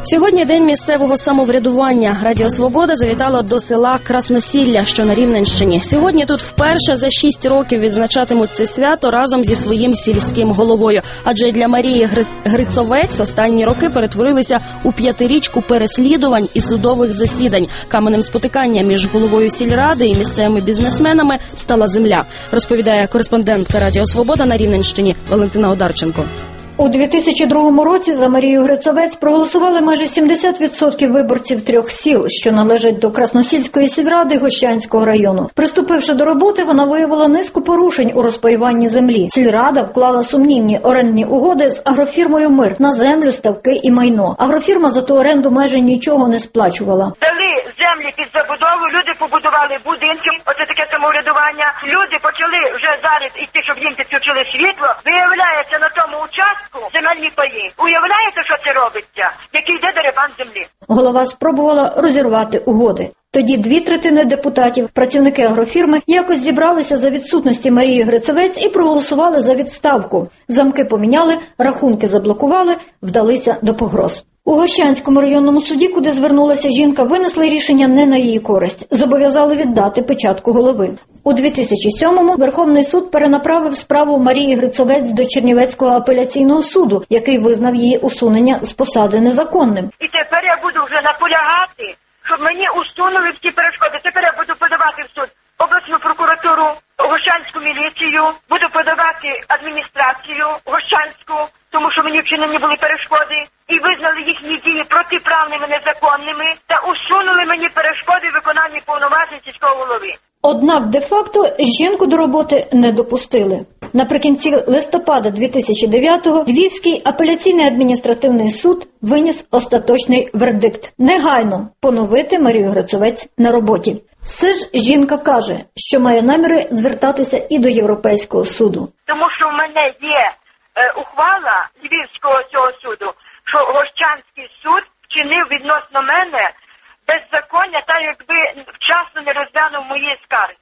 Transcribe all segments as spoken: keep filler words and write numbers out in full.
Сьогодні день місцевого самоврядування. Радіо Свобода завітало до села Красносілля, що на Рівненщині. Сьогодні тут вперше за шість років відзначатимуть це свято разом зі своїм сільським головою. Адже для Марії Гри... Грицовець останні роки перетворилися у п'ятирічку переслідувань і судових засідань. Каменем спотикання між головою сільради і місцевими бізнесменами стала земля, розповідає кореспондентка Радіо Свобода на Рівненщині Валентина Одарченко. У дві тисячі другому році за Марію Грицовець проголосували майже сімдесят відсотків виборців трьох сіл, що належать до Красносільської сільради Гощанського району. Приступивши до роботи, вона виявила низку порушень у розпаюванні землі. Сільрада вклала сумнівні орендні угоди з агрофірмою «Мир» на землю, ставки і майно. Агрофірма за ту оренду майже нічого не сплачувала. Дали землі під забудову, люди побудували будинки, оце таке самоврядування. Люди почали вже зараз іти, щоб їм підключили світло. Виявляється, на тому участку земельні паї. Уявляєте, що це робиться? Який йде дерибан землі? Голова спробувала розірвати угоди. Тоді дві третини депутатів, працівники агрофірми, якось зібралися за відсутності Марії Грицовець і проголосували за відставку. Замки поміняли, рахунки заблокували, вдалися до погроз. У Гощанському районному суді, куди звернулася жінка, винесли рішення не на її користь. Зобов'язали віддати печатку голови. У дві тисячі сьомому Верховний суд перенаправив справу Марії Грицовець до Чернівецького апеляційного суду, який визнав її усунення з посади незаконним. І тепер я буду вже наполягати, щоб мені усунули всі перешкоди. Тепер я буду подавати в суд обласну прокуратуру, Гощанську міліцію, буду подавати адміністрацію Гощанську, тому що мені вчинені були перешкоди, і визнали їхні дії протиправними, незаконними, та усунули мені перешкоди виконання повноважень сільського голови. Однак де-факто жінку до роботи не допустили. Наприкінці листопада дві тисячі дев'ятого Львівський апеляційний адміністративний суд виніс остаточний вердикт – негайно поновити Марію Грицовець на роботі. Все ж жінка каже, що має наміри звертатися і до Європейського суду. Тому що в мене є е, ухвала Львівського цього суду, що Гощанський суд вчинив відносно мене беззаконня, та якби вчасно не розглянув мої скарги.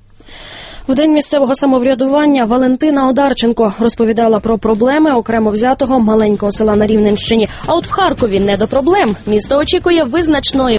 В день місцевого самоврядування Валентина Одарченко розповідала про проблеми окремо взятого маленького села на Рівненщині. А от в Харкові не до проблем. Місто очікує визначної